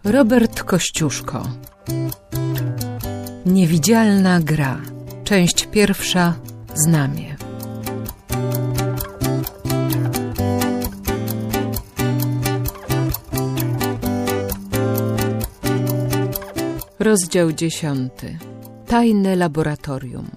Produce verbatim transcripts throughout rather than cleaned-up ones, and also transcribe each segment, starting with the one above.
Robert Kościuszko. Niewidzialna gra. Część pierwsza. Znamie. Rozdział dziesiąty. Tajne laboratorium.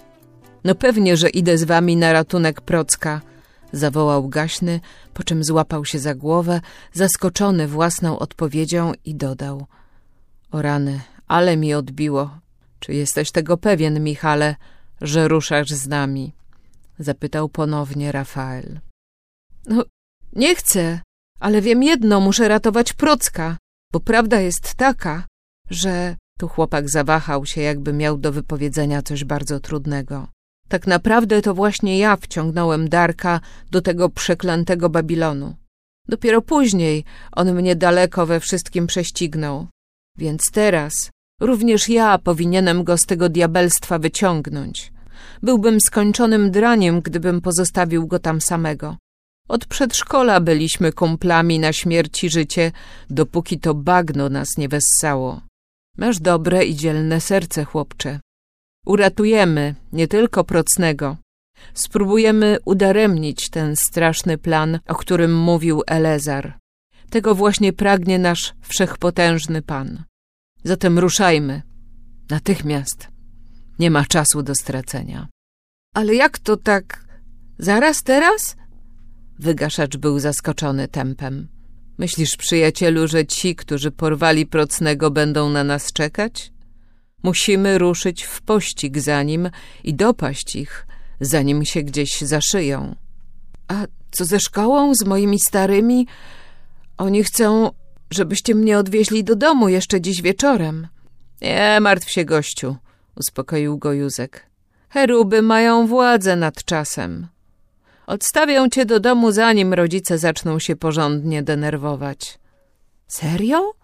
No pewnie, że idę z wami na ratunek Procka, zawołał gaśny, po czym złapał się za głowę, zaskoczony własną odpowiedzią i dodał: o rany, ale mi odbiło. Czy jesteś tego pewien, Michale, że ruszasz z nami? Zapytał ponownie Rafael. No, nie chcę, ale wiem jedno, muszę ratować Procka, bo prawda jest taka, że... Tu chłopak zawahał się, jakby miał do wypowiedzenia coś bardzo trudnego. Tak naprawdę to właśnie ja wciągnąłem Darka do tego przeklętego Babilonu. Dopiero później on mnie daleko we wszystkim prześcignął. Więc teraz również ja powinienem go z tego diabelstwa wyciągnąć. Byłbym skończonym draniem, gdybym pozostawił go tam samego. Od przedszkola byliśmy kumplami na śmierć i życie, dopóki to bagno nas nie wessało. Masz dobre i dzielne serce, chłopcze. Uratujemy nie tylko Procnego. Spróbujemy udaremnić ten straszny plan, o którym mówił Elezar. Tego właśnie pragnie nasz wszechpotężny Pan. Zatem ruszajmy. Natychmiast. Nie ma czasu do stracenia. Ale jak to tak? Zaraz teraz? Wygaszacz był zaskoczony tempem. Myślisz, przyjacielu, że ci, którzy porwali Procnego, będą na nas czekać? Musimy ruszyć w pościg za nim i dopaść ich, zanim się gdzieś zaszyją. A co ze szkołą, z moimi starymi? Oni chcą, żebyście mnie odwieźli do domu jeszcze dziś wieczorem. Nie martw się, gościu, uspokoił go Józek. Cheruby mają władzę nad czasem. Odstawią cię do domu, zanim rodzice zaczną się porządnie denerwować. Serio?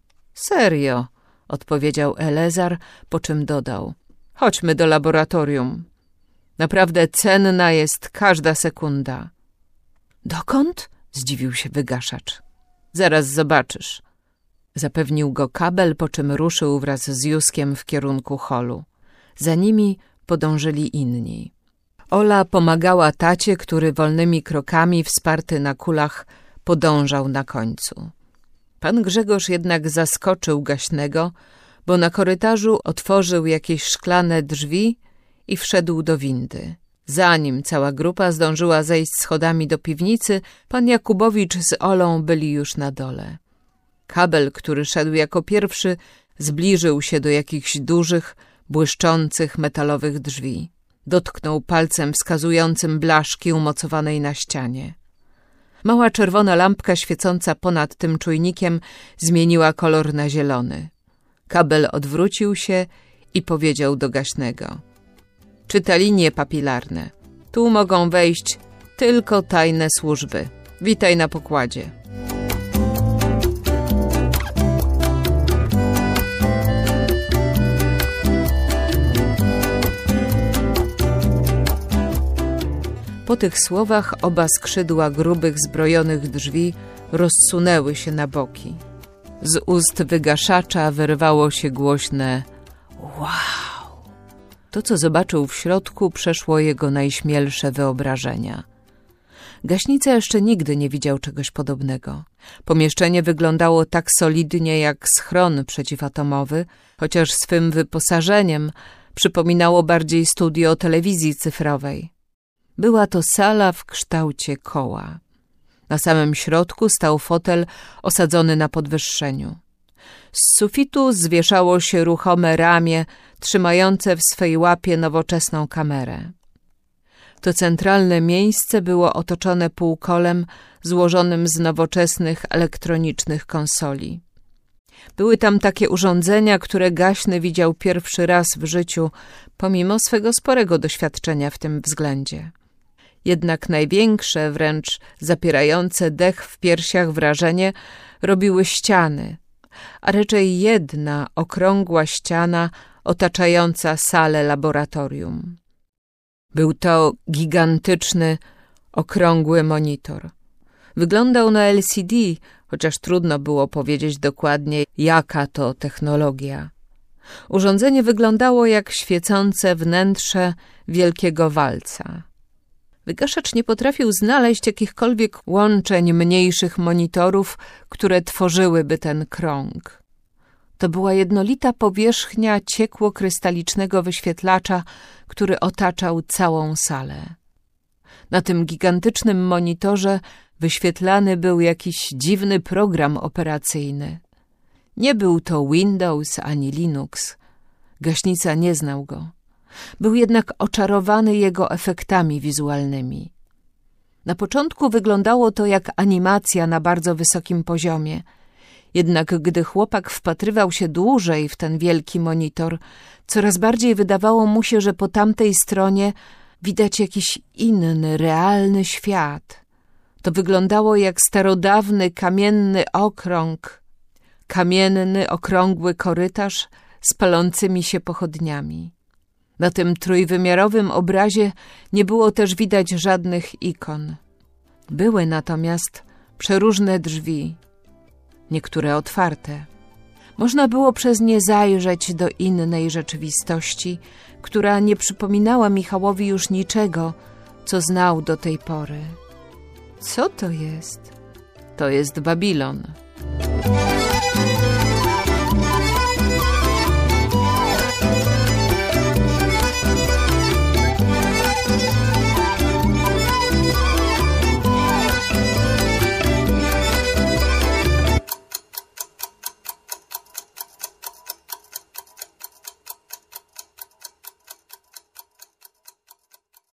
Serio, odpowiedział Elezar, po czym dodał. Chodźmy do laboratorium. Naprawdę cenna jest każda sekunda. Dokąd? Zdziwił się wygaszacz. Zaraz zobaczysz. Zapewnił go Kabel, po czym ruszył wraz z Józkiem w kierunku holu. Za nimi podążyli inni. Ola pomagała tacie, który wolnymi krokami, wsparty na kulach, podążał na końcu. Pan Grzegorz jednak zaskoczył gaśnego, bo na korytarzu otworzył jakieś szklane drzwi i wszedł do windy. Zanim cała grupa zdążyła zejść schodami do piwnicy, pan Jakubowicz z Olą byli już na dole. Kabel, który szedł jako pierwszy, zbliżył się do jakichś dużych, błyszczących metalowych drzwi. Dotknął palcem wskazującym blaszki umocowanej na ścianie. Mała czerwona lampka świecąca ponad tym czujnikiem zmieniła kolor na zielony. Kabel odwrócił się i powiedział do gaśnego. Czyta linie papilarne. Tu mogą wejść tylko tajne służby. Witaj na pokładzie. Po tych słowach oba skrzydła grubych, zbrojonych drzwi rozsunęły się na boki. Z ust wygaszacza wyrwało się głośne wow. To, co zobaczył w środku, przeszło jego najśmielsze wyobrażenia. Gaśnica jeszcze nigdy nie widział czegoś podobnego. Pomieszczenie wyglądało tak solidnie jak schron przeciwatomowy, chociaż swym wyposażeniem przypominało bardziej studio telewizji cyfrowej. Była to sala w kształcie koła. Na samym środku stał fotel osadzony na podwyższeniu. Z sufitu zwieszało się ruchome ramię trzymające w swej łapie nowoczesną kamerę. To centralne miejsce było otoczone półkolem złożonym z nowoczesnych elektronicznych konsoli. Były tam takie urządzenia, które gaśny widział pierwszy raz w życiu, pomimo swego sporego doświadczenia w tym względzie. Jednak największe, wręcz zapierające dech w piersiach wrażenie robiły ściany, a raczej jedna okrągła ściana otaczająca salę laboratorium. Był to gigantyczny, okrągły monitor. Wyglądał na L C D, chociaż trudno było powiedzieć dokładnie, jaka to technologia. Urządzenie wyglądało jak świecące wnętrze wielkiego walca. Wygaszacz nie potrafił znaleźć jakichkolwiek łączeń mniejszych monitorów, które tworzyłyby ten krąg. To była jednolita powierzchnia ciekło-krystalicznego wyświetlacza, który otaczał całą salę. Na tym gigantycznym monitorze wyświetlany był jakiś dziwny program operacyjny. Nie był to Windows ani Linux. Gaśnica nie znał go. Był jednak oczarowany jego efektami wizualnymi. Na początku wyglądało to jak animacja na bardzo wysokim poziomie. Jednak gdy chłopak wpatrywał się dłużej w ten wielki monitor, coraz bardziej wydawało mu się, że po tamtej stronie widać jakiś inny, realny świat. To wyglądało jak starodawny, kamienny okrąg, kamienny, okrągły korytarz z palącymi się pochodniami. Na tym trójwymiarowym obrazie nie było też widać żadnych ikon. Były natomiast przeróżne drzwi, niektóre otwarte. Można było przez nie zajrzeć do innej rzeczywistości, która nie przypominała Michałowi już niczego, co znał do tej pory. Co to jest? To jest Babilon.